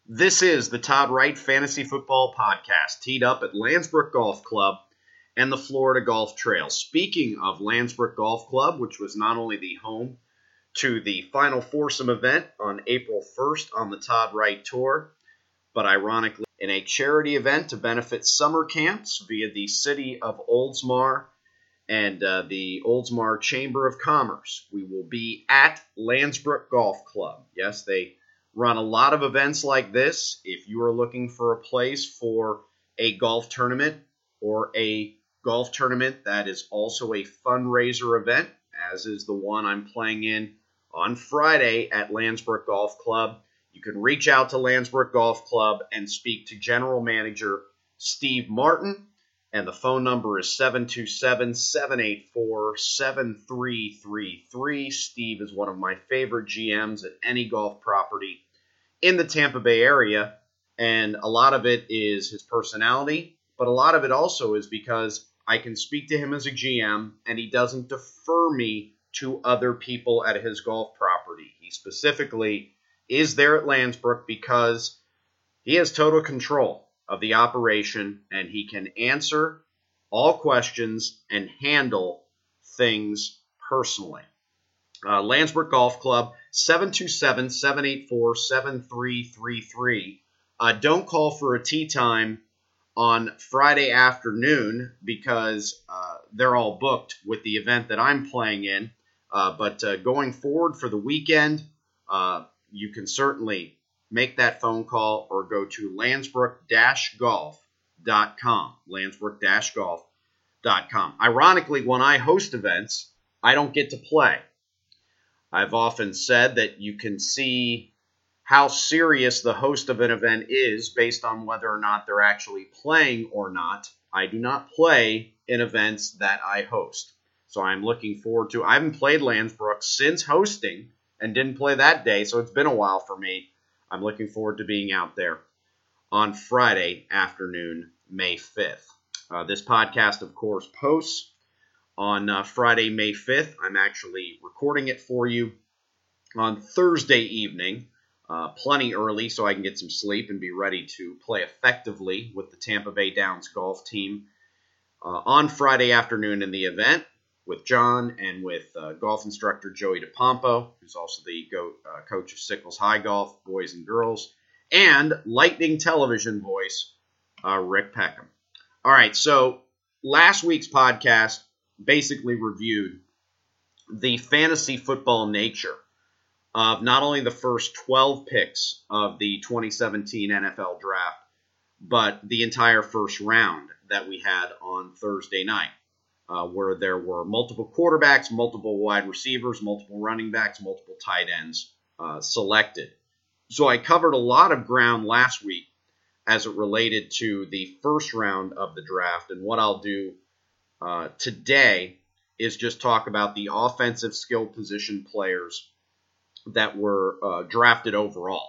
This is the Todd Wright Fantasy Football Podcast, teed up at Landsbrook Golf Club and the Florida Golf Trail. Speaking of Landsbrook Golf Club, which was not only the home to the Final Foursome event on April 1st on the Todd Wright Tour, but ironically in a charity event to benefit summer camps via the City of Oldsmar and the Oldsmar Chamber of Commerce. We will be at Landsbrook Golf Club. Yes, they run a lot of events like this. If you are looking for a place for a golf tournament or a golf tournament that is also a fundraiser event, as is the one I'm playing in on Friday at Landsbrook Golf Club, you can reach out to Landsbrook Golf Club and speak to General Manager Steve Martin, and the phone number is 727-784-7333. Steve is one of my favorite GMs at any golf property in the Tampa Bay area, and a lot of it is his personality, but a lot of it also is because I can speak to him as a GM, and he doesn't defer me to other people at his golf property. He specifically is there at Landsbrook because he has total control of the operation, and he can answer all questions and handle things personally. Landsbrook Golf Club, 727-784-7333. Don't call for a tee time on Friday afternoon because they're all booked with the event that I'm playing in. But going forward for the weekend, you can certainly make that phone call or go to landsbrook-golf.com, landsbrook-golf.com. Ironically, when I host events, I don't get to play. I've often said that you can see how serious the host of an event is based on whether or not they're actually playing or not. I do not play in events that I host. So I'm looking forward to, I haven't played Landsbrook since hosting and didn't play that day, so it's been a while for me. I'm looking forward to being out there on Friday afternoon, May 5th. This podcast, of course, posts on Friday, May 5th. I'm actually recording it for you on Thursday evening, plenty early so I can get some sleep and be ready to play effectively with the Tampa Bay Downs golf team on Friday afternoon in the event with John and with golf instructor Joey DePompo, who's also the coach of Sickles High Golf, boys and girls, and Lightning Television voice, Rick Peckham. All right, so last week's podcast basically reviewed the fantasy football nature of not only the first 12 picks of the 2017 NFL Draft, but the entire first round that we had on Thursday night. Where there were multiple quarterbacks, multiple wide receivers, multiple running backs, multiple tight ends selected. So I covered a lot of ground last week as it related to the first round of the draft. And what I'll do today is just talk about the offensive skill position players that were drafted overall.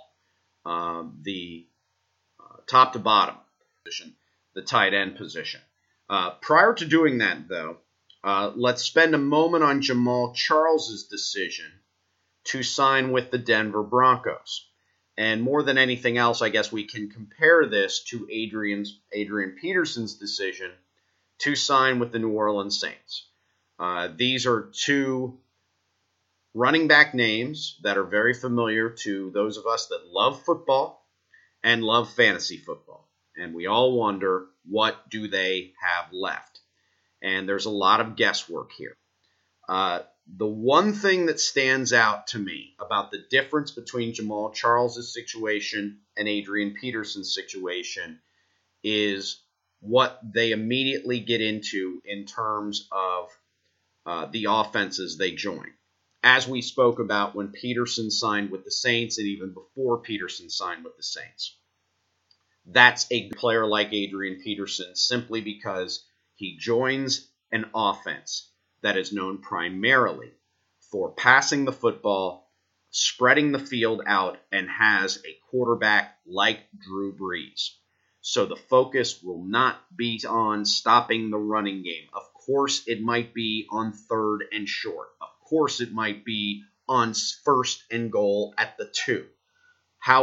The top to bottom position, the tight end position. Prior to doing that, though, let's spend a moment on Jamaal Charles' decision to sign with the Denver Broncos. And more than anything else, I guess we can compare this to Adrian Peterson's decision to sign with the New Orleans Saints. These are two running back names that are very familiar to those of us that love football and love fantasy football. And we all wonder, what do they have left? And there's a lot of guesswork here. The one thing that stands out to me about the difference between Jamaal Charles' situation and Adrian Peterson's situation is what they immediately get into in terms of the offenses they join. As we spoke about when Peterson signed with the Saints and even before Peterson signed with the Saints. That's a player like Adrian Peterson simply because he joins an offense that is known primarily for passing the football, spreading the field out, and has a quarterback like Drew Brees. So the focus will not be on stopping the running game. Of course, it might be on third and short. Of course, it might be on first and goal at the 2. However,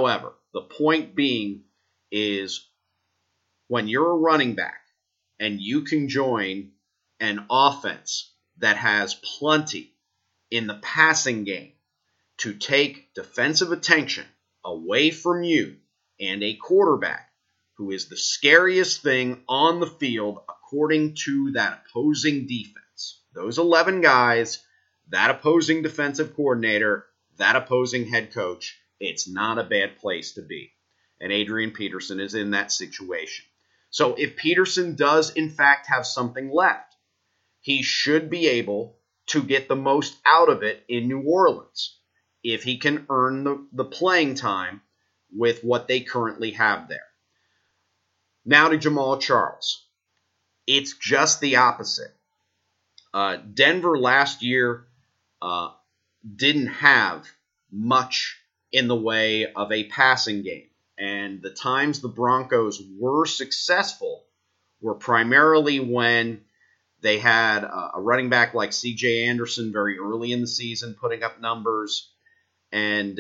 The point being is when you're a running back and you can join an offense that has plenty in the passing game to take defensive attention away from you and a quarterback who is the scariest thing on the field according to that opposing defense. Those 11 guys, that opposing defensive coordinator, that opposing head coach, it's not a bad place to be. And Adrian Peterson is in that situation. So if Peterson does, in fact, have something left, he should be able to get the most out of it in New Orleans if he can earn the playing time with what they currently have there. Now to Jamaal Charles. It's just the opposite. Denver last year didn't have much in the way of a passing game. And the times the Broncos were successful were primarily when they had a running back like C.J. Anderson very early in the season putting up numbers. And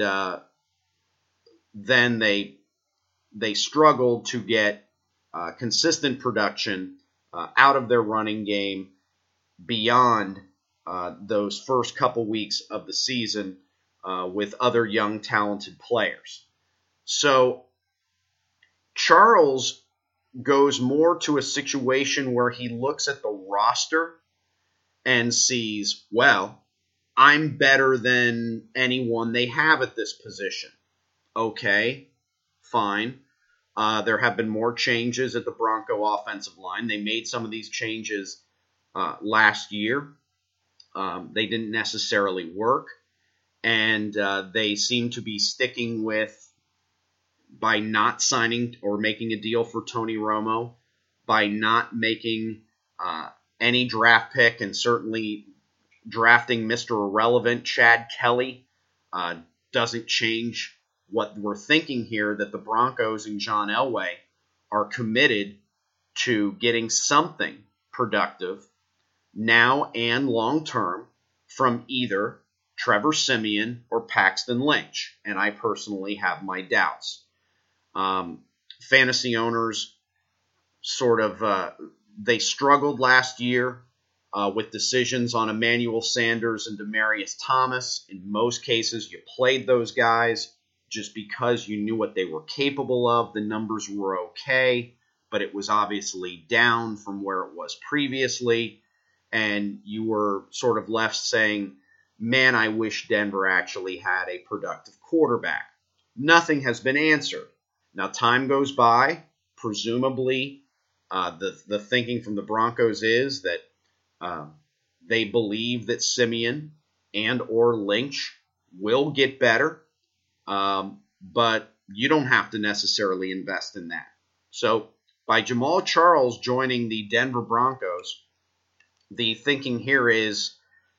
then they struggled to get consistent production out of their running game beyond those first couple weeks of the season with other young, talented players. So Charles goes more to a situation where he looks at the roster and sees, well, I'm better than anyone they have at this position. Okay, fine. There have been more changes at the Bronco offensive line. They made some of these changes last year. They didn't necessarily work. And they seem to be sticking with, by not signing or making a deal for Tony Romo, by not making any draft pick, and certainly drafting Mr. Irrelevant Chad Kelly doesn't change what we're thinking here, that the Broncos and John Elway are committed to getting something productive now and long term from either Trevor Siemian or Paxton Lynch. And I personally have my doubts. Fantasy owners they struggled last year with decisions on Emmanuel Sanders and Demaryius Thomas. In most cases, you played those guys just because you knew what they were capable of. The numbers were okay, but it was obviously down from where it was previously. And you were sort of left saying, man, I wish Denver actually had a productive quarterback. Nothing has been answered. Now, time goes by. Presumably, the thinking from the Broncos is that they believe that Siemian and or Lynch will get better, but you don't have to necessarily invest in that. So by Jamaal Charles joining the Denver Broncos, the thinking here is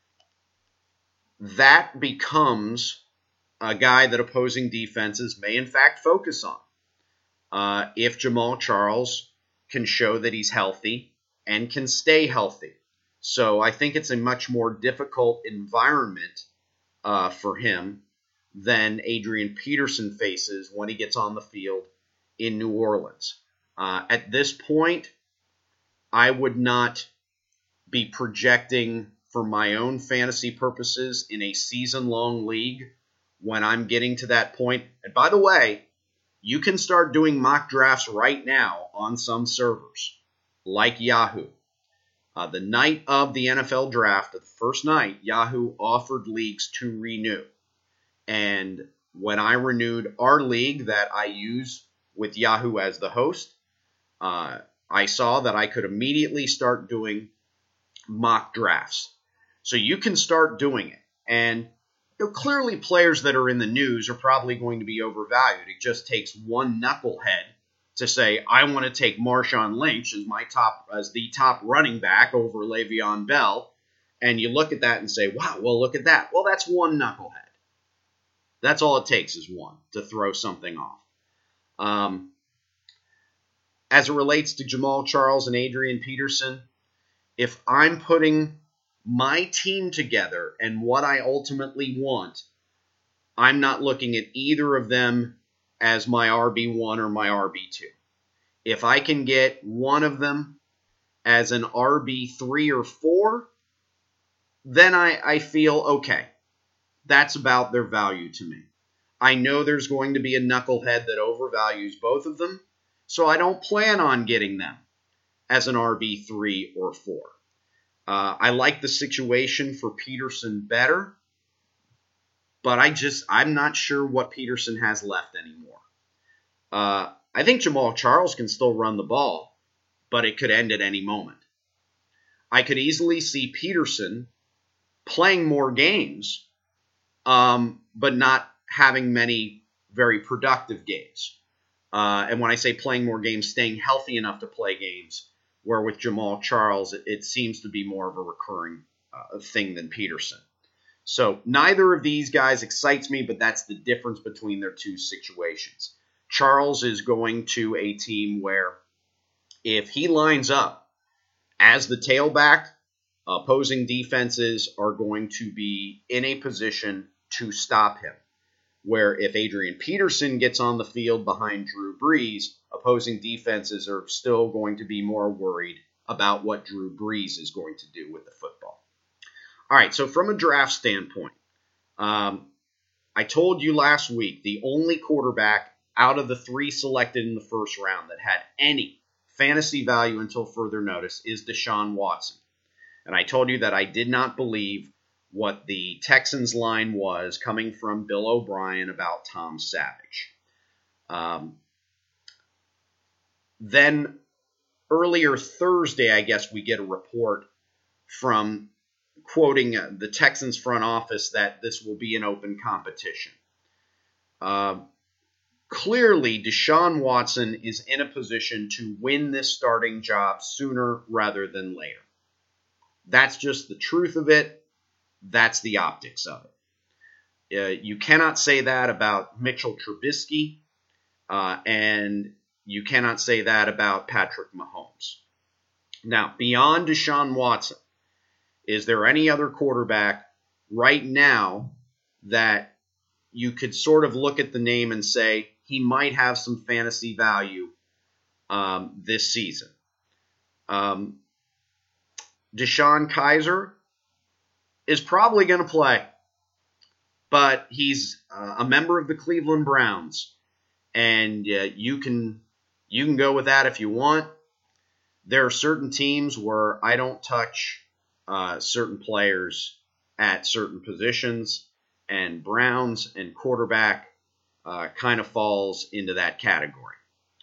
that becomes a guy that opposing defenses may in fact focus on. If Jamaal Charles can show that he's healthy and can stay healthy. So I think it's a much more difficult environment for him than Adrian Peterson faces when he gets on the field in New Orleans. At this point, I would not be projecting for my own fantasy purposes in a season-long league when I'm getting to that point. And by the way, you can start doing mock drafts right now on some servers, like Yahoo. The night of the NFL draft, the first night, Yahoo offered leagues to renew. And when I renewed our league that I use with Yahoo as the host, I saw that I could immediately start doing mock drafts. So you can start doing it. And clearly players that are in the news are probably going to be overvalued. It just takes one knucklehead to say, I want to take Marshawn Lynch as the top running back over Le'Veon Bell. And you look at that and say, wow, well, look at that. Well, that's one knucklehead. That's all it takes is one to throw something off. As it relates to Jamaal Charles and Adrian Peterson, if I'm putting my team together and what I ultimately want, I'm not looking at either of them as my RB1 or my RB2. If I can get one of them as an RB3 or 4, then I feel okay. That's about their value to me. I know there's going to be a knucklehead that overvalues both of them, so I don't plan on getting them as an RB3 or 4. I like the situation for Peterson better, but I'm not sure what Peterson has left anymore. I think Jamaal Charles can still run the ball, but it could end at any moment. I could easily see Peterson playing more games, but not having many very productive games. And when I say playing more games, staying healthy enough to play games, where with Jamaal Charles, it seems to be more of a recurring thing than Peterson. So neither of these guys excites me, but that's the difference between their two situations. Charles is going to a team where if he lines up as the tailback, opposing defenses are going to be in a position to stop him. Where if Adrian Peterson gets on the field behind Drew Brees, opposing defenses are still going to be more worried about what Drew Brees is going to do with the football. All right, so from a draft standpoint, I told you last week the only quarterback out of the 3 selected in the first round that had any fantasy value until further notice is Deshaun Watson. And I told you that I did not believe what the Texans line was coming from Bill O'Brien about Tom Savage. Then earlier Thursday, I guess we get a report from quoting the Texans front office that this will be an open competition. Clearly, Deshaun Watson is in a position to win this starting job sooner rather than later. That's just the truth of it. That's the optics of it. You cannot say that about Mitchell Trubisky, and you cannot say that about Patrick Mahomes. Now, beyond Deshaun Watson, is there any other quarterback right now that you could sort of look at the name and say he might have some fantasy value this season? DeShone Kizer is probably going to play, but he's a member of the Cleveland Browns, and you can go with that if you want. There are certain teams where I don't touch certain players at certain positions, and Browns and quarterback kind of falls into that category.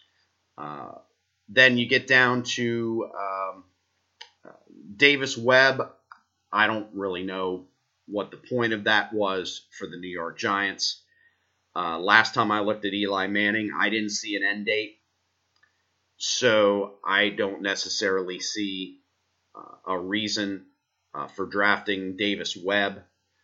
Then you get down to Davis Webb. I don't really know what the point of that was for the New York Giants. Last time I looked at Eli Manning, I didn't see an end date. So I don't necessarily see a reason for drafting Davis Webb.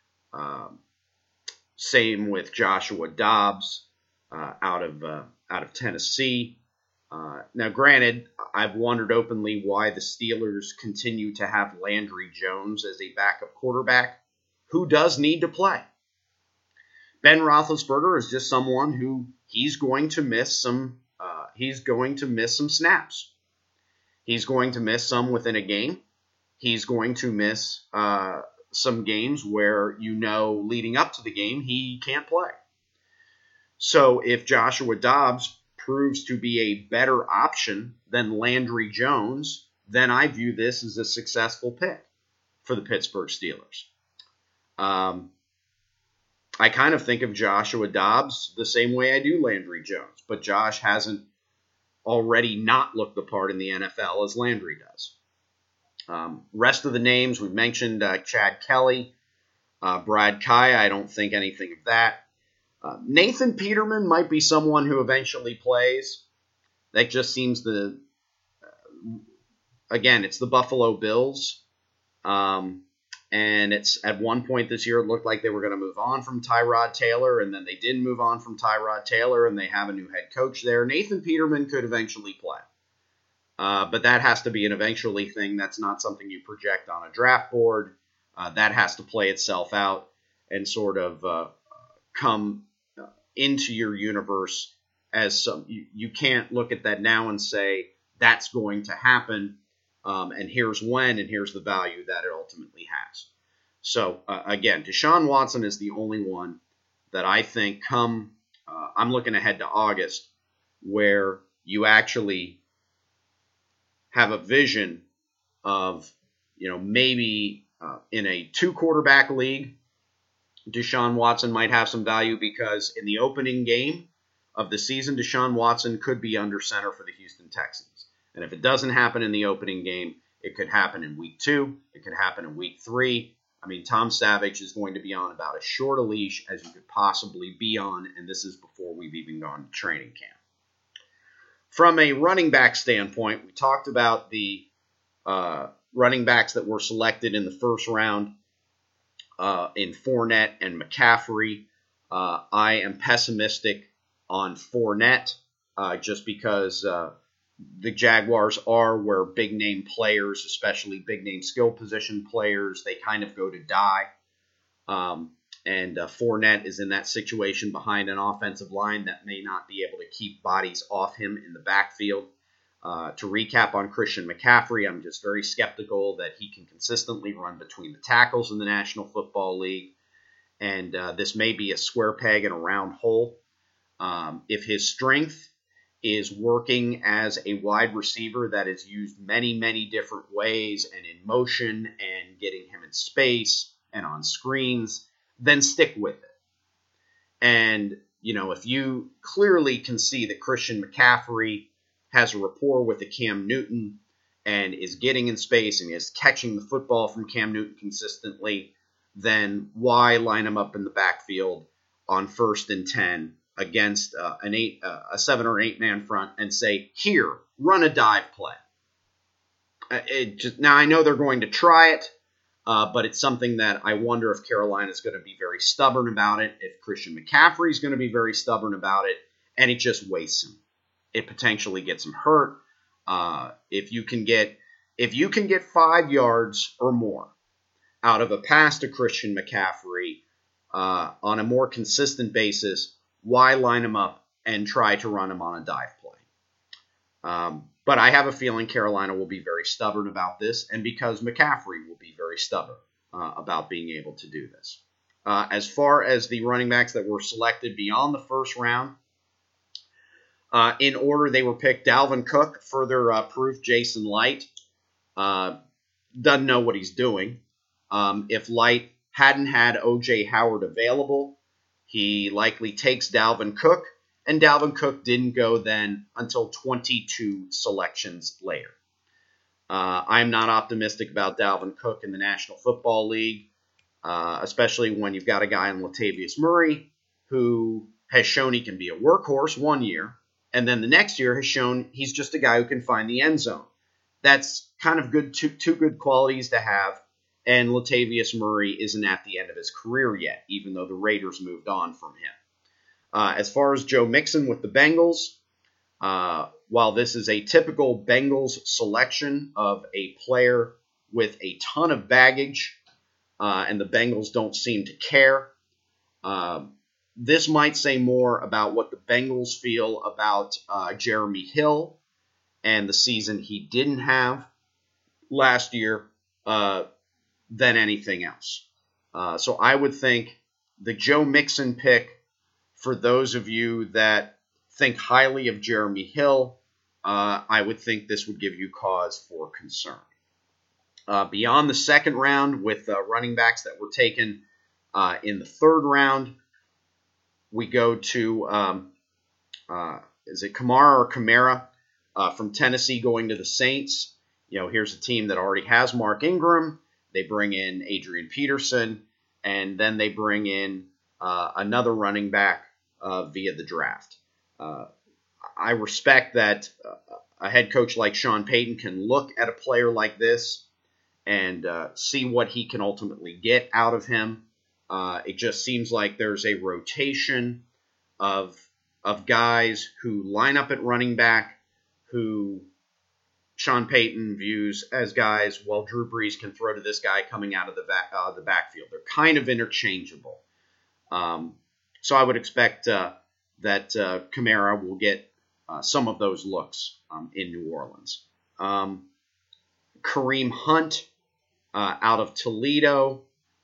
Same with Joshua Dobbs out of Tennessee. Now, granted, I've wondered openly why the Steelers continue to have Landry Jones as a backup quarterback who does need to play. Ben Roethlisberger is just someone who he's going to miss some snaps. He's going to miss some within a game. He's going to miss some games where leading up to the game he can't play. So if Joshua Dobbs proves to be a better option than Landry Jones, then I view this as a successful pick for the Pittsburgh Steelers. I kind of think of Joshua Dobbs the same way I do Landry Jones, but Josh hasn't already not looked the part in the NFL as Landry does. Rest of the names, we've mentioned Chad Kelly, Brad Kai, I don't think anything of that. Nathan Peterman might be someone who eventually plays. That just seems it's the Buffalo Bills. And it's at one point this year, it looked like they were going to move on from Tyrod Taylor, and then they didn't move on from Tyrod Taylor, and they have a new head coach there. Nathan Peterman could eventually play. But that has to be an eventually thing. That's not something you project on a draft board. That has to play itself out and sort of come into your universe as some. You can't look at that now and say that's going to happen, and here's when, and here's the value that it ultimately has. So again, Deshaun Watson is the only one that I think I'm looking ahead to August, where you actually have a vision of, maybe in a 2-quarterback league, Deshaun Watson might have some value because in the opening game of the season, Deshaun Watson could be under center for the Houston Texans. And if it doesn't happen in the opening game, it could happen in week 2. It could happen in week 3. I mean, Tom Savage is going to be on about as short a leash as you could possibly be on, and this is before we've even gone to training camp. From a running back standpoint, we talked about the running backs that were selected in the first round in Fournette and McCaffrey. I am pessimistic on Fournette just because the Jaguars are where big-name players, especially big-name skill position players, they kind of go to die. And Fournette is in that situation behind an offensive line that may not be able to keep bodies off him in the backfield. To recap on Christian McCaffrey, I'm just very skeptical that he can consistently run between the tackles in the National Football League. And this may be a square peg in a round hole. If his strength is working as a wide receiver that is used many, many different ways and in motion and getting him in space and on screens, then stick with it. And, if you clearly can see that Christian McCaffrey has a rapport with the Cam Newton and is getting in space and is catching the football from Cam Newton consistently, then why line him up in the backfield on 1st and 10 against a 7 or 8 man front and say, here, run a dive play? Now, I know they're going to try it, but it's something that I wonder if Carolina is going to be very stubborn about it, if Christian McCaffrey is going to be very stubborn about it, and it just wastes him. It potentially gets him hurt. If you can get 5 yards or more out of a pass to Christian McCaffrey on a more consistent basis, why line him up and try to run him on a dive play? But I have a feeling Carolina will be very stubborn about this, and because McCaffrey will be very stubborn about being able to do this. As far as the running backs that were selected beyond the first round, in order they were picked, Dalvin Cook, further proof Jason Light doesn't know what he's doing. If Light hadn't had O.J. Howard available, he likely takes Dalvin Cook, and Dalvin Cook didn't go then until 22 selections later. I'm not optimistic about Dalvin Cook in the National Football League, especially when you've got a guy in Latavius Murray who has shown he can be a workhorse one year, and then the next year has shown he's just a guy who can find the end zone. That's kind of good, two good qualities to have. And Latavius Murray isn't at the end of his career yet, even though the Raiders moved on from him. As far as Joe Mixon with the Bengals, while this is a typical Bengals selection of a player with a ton of baggage, and the Bengals don't seem to care, this might say more about what the Bengals feel about Jeremy Hill and the season he didn't have last year than anything else. So I would think the Joe Mixon pick, for those of you that think highly of Jeremy Hill, I would think this would give you cause for concern. Beyond the second round, with running backs that were taken in the third round, we go to, is it Kamara or Kamara from Tennessee going to the Saints? Here's a team that already has Mark Ingram. They bring in Adrian Peterson, and then they bring in another running back via the draft. I respect that a head coach like Sean Payton can look at a player like this and see what he can ultimately get out of him. It just seems like there's a rotation of guys who line up at running back who Sean Payton views as guys, well, Drew Brees can throw to this guy coming out of the backfield. They're kind of interchangeable. So I would expect that Kamara will get some of those looks in New Orleans. Kareem Hunt out of Toledo.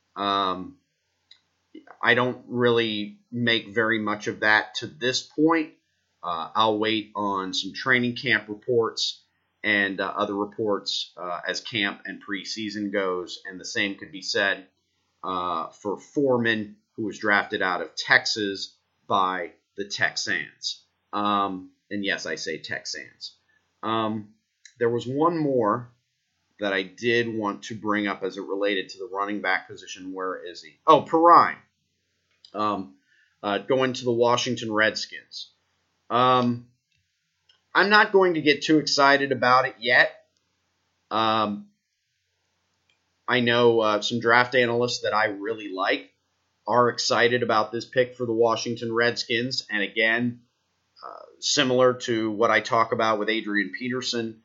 I don't really make very much of that to this point. I'll wait on some training camp reports and other reports as camp and preseason goes. And the same could be said for Foreman, who was drafted out of Texas by the Texans. And yes, I say Texans. There was one more that I did want to bring up as it related to the running back position. Where is he? Oh, Perine. Going to the Washington Redskins. I'm not going to get too excited about it yet. I know some draft analysts that I really like are excited about this pick for the Washington Redskins. And again, similar to what I talk about with Adrian Peterson,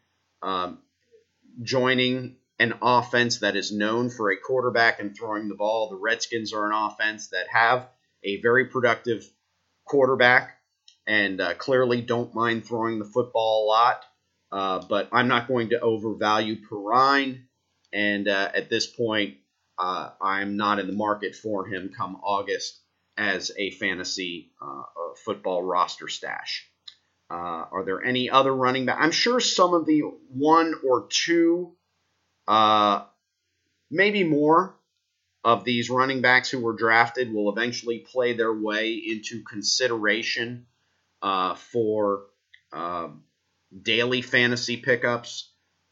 joining an offense that is known for a quarterback and throwing the ball. The Redskins are an offense that have a very productive quarterback and clearly don't mind throwing the football a lot. But I'm not going to overvalue Perine. And at this point, I'm not in the market for him come August as a fantasy football roster stash. Are there any other running back? I'm sure some of the one or two, maybe more of these running backs who were drafted will eventually play their way into consideration for daily fantasy pickups.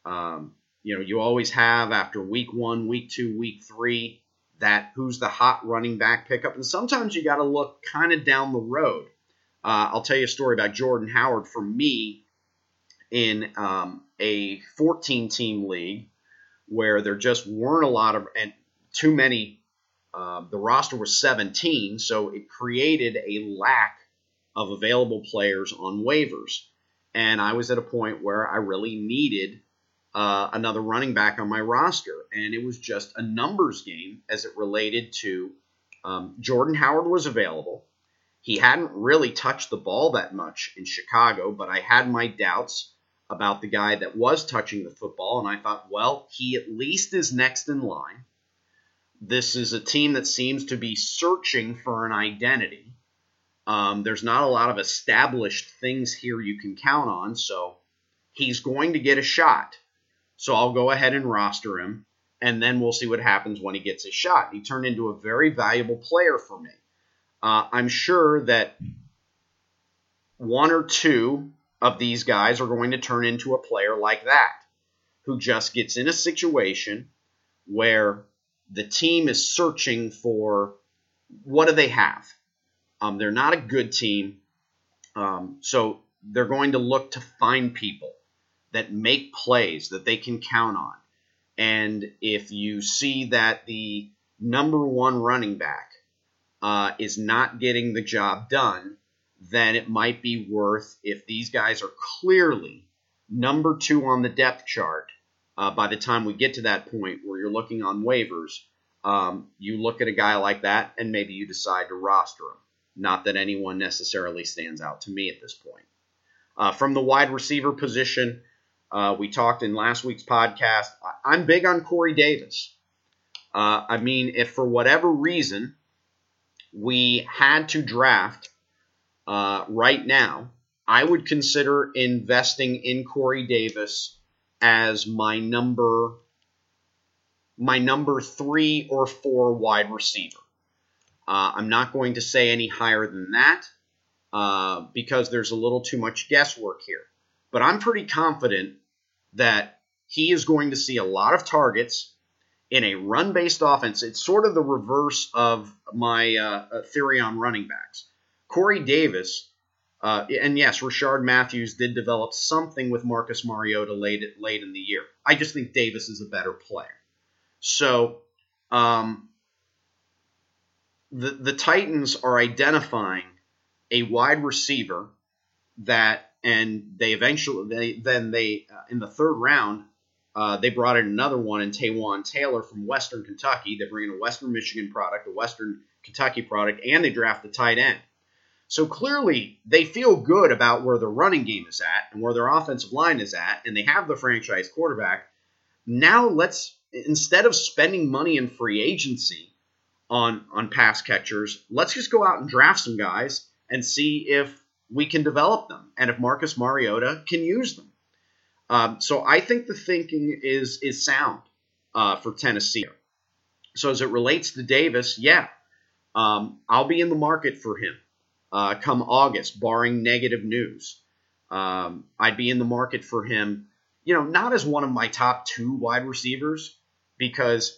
You always have after week 1, week 2, week 3, that who's the hot running back pickup. And sometimes you got to look kind of down the road. I'll tell you a story about Jordan Howard for me in a 14-team league where there just weren't a lot of and too many. The roster was 17, so it created a lack of available players on waivers. And I was at a point where I really needed another running back on my roster. And it was just a numbers game as it related to Jordan Howard was available. He hadn't really touched the ball that much in Chicago, but I had my doubts about the guy that was touching the football. And I thought, well, he at least is next in line. This is a team that seems to be searching for an identity. There's not a lot of established things here you can count on, so he's going to get a shot. So I'll go ahead and roster him, and then we'll see what happens when he gets his shot. He turned into a very valuable player for me. I'm sure that one or two of these guys are going to turn into a player like that, who just gets in a situation where the team is searching for what do they have. They're not a good team, so they're going to look to find people that make plays that they can count on. And if you see that the number one running back is not getting the job done, then it might be worth, if these guys are clearly number 2 on the depth chart, by the time we get to that point where you're looking on waivers, you look at a guy like that and maybe you decide to roster him. Not that anyone necessarily stands out to me at this point. From the wide receiver position, we talked in last week's podcast. I'm big on Corey Davis. I mean, if for whatever reason we had to draft right now, I would consider investing in Corey Davis as my number 3 or 4 wide receiver. I'm not going to say any higher than that because there's a little too much guesswork here. But I'm pretty confident that he is going to see a lot of targets in a run-based offense. It's sort of the reverse of my theory on running backs. Corey Davis, and yes, Rashard Matthews did develop something with Marcus Mariota late in the year. I just think Davis is a better player. So the Titans are identifying a wide receiver that, and they eventually, in the third round, they brought in another one in Taywan Taylor from Western Kentucky. They bring in a Western Michigan product, a Western Kentucky product, and they draft a tight end. So clearly, they feel good about where their running game is at and where their offensive line is at, and they have the franchise quarterback. Now instead of spending money in free agency on pass catchers, let's just go out and draft some guys and see if we can develop them and if Marcus Mariota can use them. So I think the thinking is sound for Tennessee. So as it relates to Davis, I'll be in the market for him come August, barring negative news. I'd be in the market for him, not as one of my top 2 wide receivers, because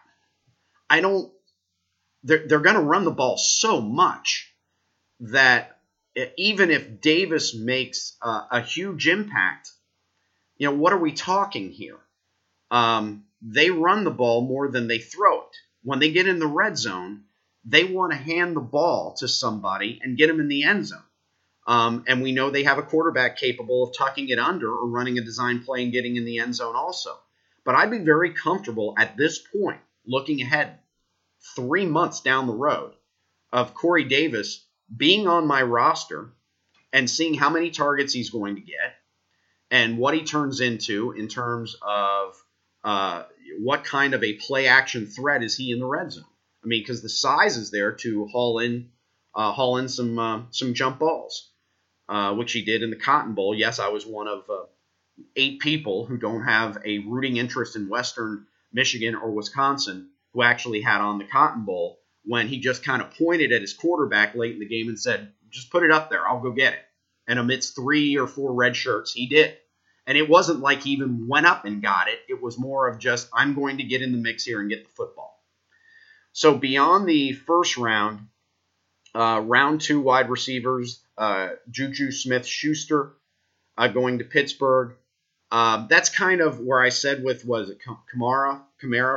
they're going to run the ball so much that even if Davis makes a huge impact, what are we talking here? They run the ball more than they throw it. When they get in the red zone, they want to hand the ball to somebody and get them in the end zone. And we know they have a quarterback capable of tucking it under or running a design play and getting in the end zone also. But I'd be very comfortable at this point, looking ahead 3 months down the road, of Corey Davis being on my roster and seeing how many targets he's going to get and what he turns into in terms of what kind of a play-action threat is he in the red zone. I mean, because the size is there to haul in some jump balls, which he did in the Cotton Bowl. Yes, I was one of 8 people who don't have a rooting interest in Western Michigan or Wisconsin who actually had on the Cotton Bowl when he just kind of pointed at his quarterback late in the game and said, just put it up there, I'll go get it. And amidst 3 or 4 red shirts, he did. And it wasn't like he even went up and got it. It was more of just, I'm going to get in the mix here and get the football. So beyond the first round, round 2 wide receivers, Juju Smith-Schuster going to Pittsburgh. That's kind of where I said was it Kamara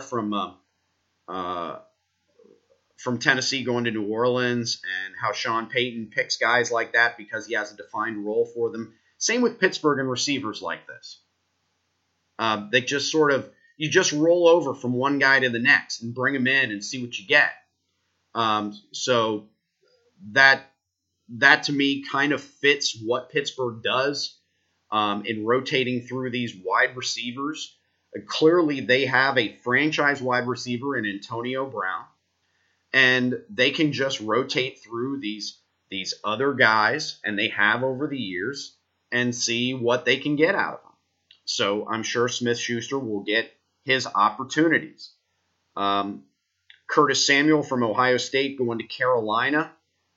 from Tennessee going to New Orleans, and how Sean Payton picks guys like that because he has a defined role for them. Same with Pittsburgh and receivers like this. They just you just roll over from one guy to the next and bring them in and see what you get. So that to me kind of fits what Pittsburgh does in rotating through these wide receivers. Clearly, they have a franchise wide receiver in Antonio Brown, and they can just rotate through these other guys, and they have over the years, and see what they can get out of them. So I'm sure Smith-Schuster will get his opportunities. Curtis Samuel from Ohio State going to Carolina.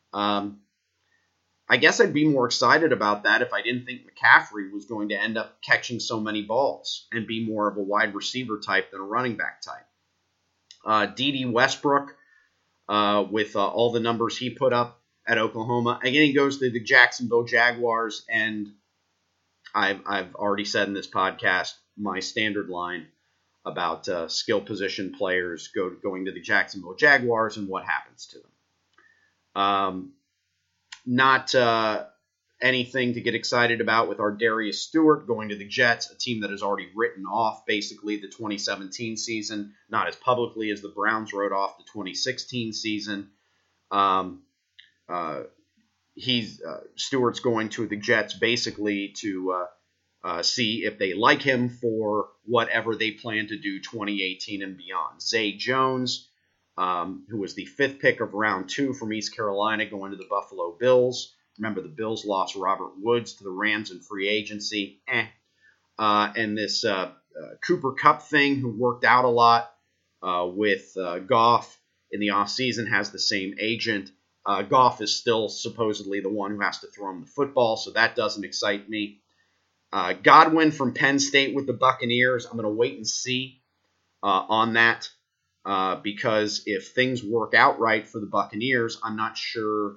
I guess I'd be more excited about that if I didn't think McCaffrey was going to end up catching so many balls and be more of a wide receiver type than a running back type. D.D. Westbrook, with all the numbers he put up at Oklahoma. Again, he goes to the Jacksonville Jaguars, and I've already said in this podcast my standard line about skill position players going to the Jacksonville Jaguars and what happens to them. Not anything to get excited about with our Darius Stewart going to the Jets, a team that has already written off basically the 2017 season, not as publicly as the Browns wrote off the 2016 season. Stewart's going to the Jets basically to see if they like him for whatever they plan to do 2018 and beyond. Zay Jones, who was the 5th pick of round 2 from East Carolina, going to the Buffalo Bills. Remember, the Bills lost Robert Woods to the Rams in free agency. And this Cooper Kupp thing, who worked out a lot with Goff in the offseason, has the same agent. Goff is still supposedly the one who has to throw him the football, so that doesn't excite me. Godwin from Penn State with the Buccaneers. I'm going to wait and see on that because if things work out right for the Buccaneers, I'm not sure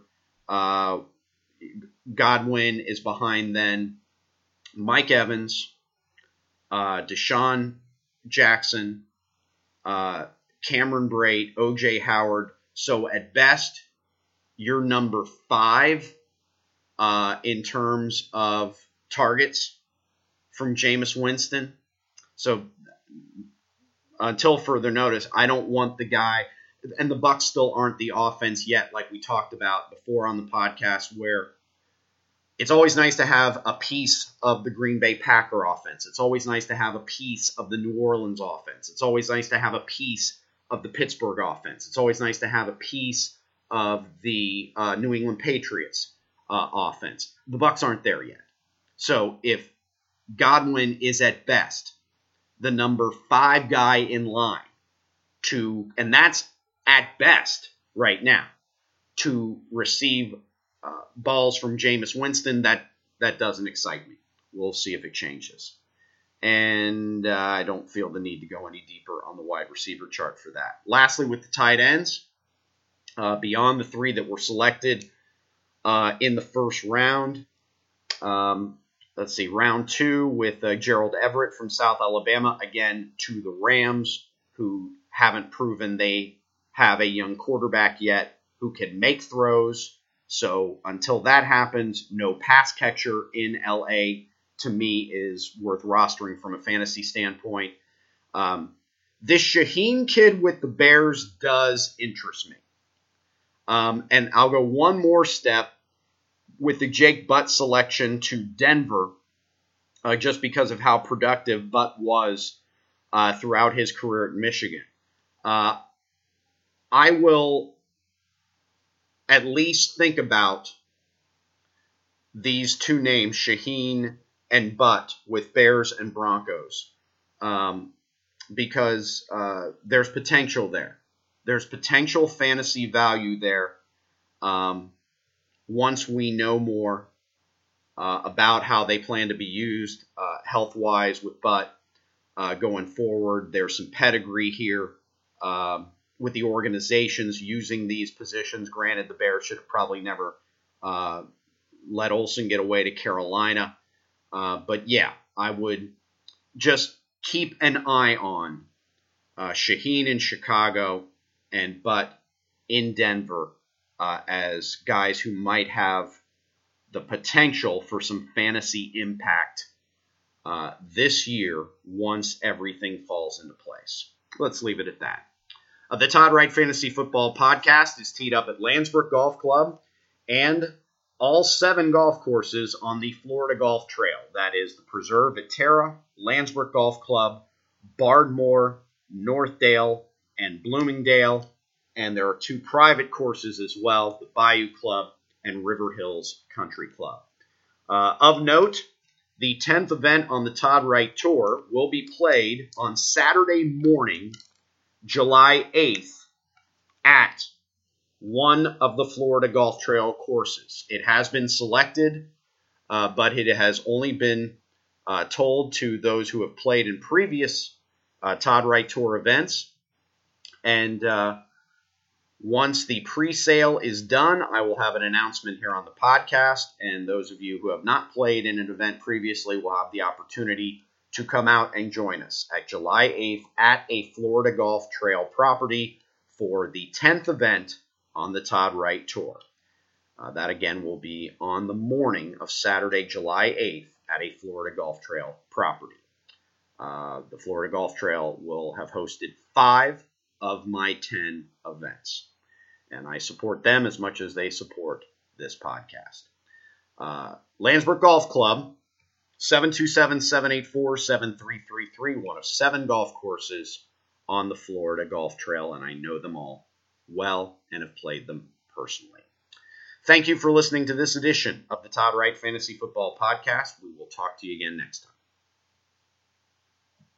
Godwin is behind then Mike Evans, Deshaun Jackson, Cameron Brate, O.J. Howard. So at best, you're number 5 in terms of targets from Jameis Winston. So until further notice, I don't want the guy. and the Bucs still aren't the offense yet, like we talked about before on the podcast, where it's always nice to have a piece of the Green Bay Packer offense. It's always nice to have a piece of the New Orleans offense. It's always nice to have a piece of the Pittsburgh offense. It's always nice to have a piece of the New England Patriots offense. The Bucs aren't there yet. So if Godwin is at best the number 5 guy in line and that's at best right now, to receive balls from Jameis Winston, that doesn't excite me. We'll see if it changes. And I don't feel the need to go any deeper on the wide receiver chart for that. Lastly, with the tight ends, beyond the 3 that were selected in the first round, let's see, round 2 with Gerald Everett from South Alabama, again, to the Rams, who haven't proven they have a young quarterback yet who can make throws. So until that happens, no pass catcher in LA, to me, is worth rostering from a fantasy standpoint. This Shaheen kid with the Bears does interest me. And I'll go one more step with the Jake Butt selection to Denver, just because of how productive Butt was throughout his career at Michigan. I will at least think about these 2 names, Shaheen and Butt, with Bears and Broncos, because there's potential there. There's potential fantasy value there once we know more about how they plan to be used health-wise with Butt going forward. There's some pedigree here with the organizations using these positions. Granted, the Bears should have probably never let Olsen get away to Carolina. But yeah, I would just keep an eye on Shaheen in Chicago and Butt in Denver as guys who might have the potential for some fantasy impact this year once everything falls into place. Let's leave it at that. The Todd Wright Fantasy Football Podcast is teed up at Landsbrook Golf Club and all 7 golf courses on the Florida Golf Trail. That is the Preserve at Terra, Landsbrook Golf Club, Bardmore, Northdale, and Bloomingdale. And there are 2 private courses as well, the Bayou Club and River Hills Country Club. Of note, the 10th event on the Todd Wright Tour will be played on Saturday morning, July 8th, at one of the Florida Golf Trail courses. It has been selected, but it has only been told to those who have played in previous Todd Wright Tour events. And once the pre-sale is done, I will have an announcement here on the podcast, and those of you who have not played in an event previously will have the opportunity to come out and join us at July 8th at a Florida Golf Trail property for the 10th event on the Todd Wright Tour. That, again, will be on the morning of Saturday, July 8th at a Florida Golf Trail property. The Florida Golf Trail will have hosted 5 of my 10 events, and I support them as much as they support this podcast. Landsbrook Golf Club, 727-784-7333, one of 7 golf courses on the Florida Golf Trail, and I know them all well and have played them personally. Thank you for listening to this edition of the Todd Wright Fantasy Football Podcast. We will talk to you again next time.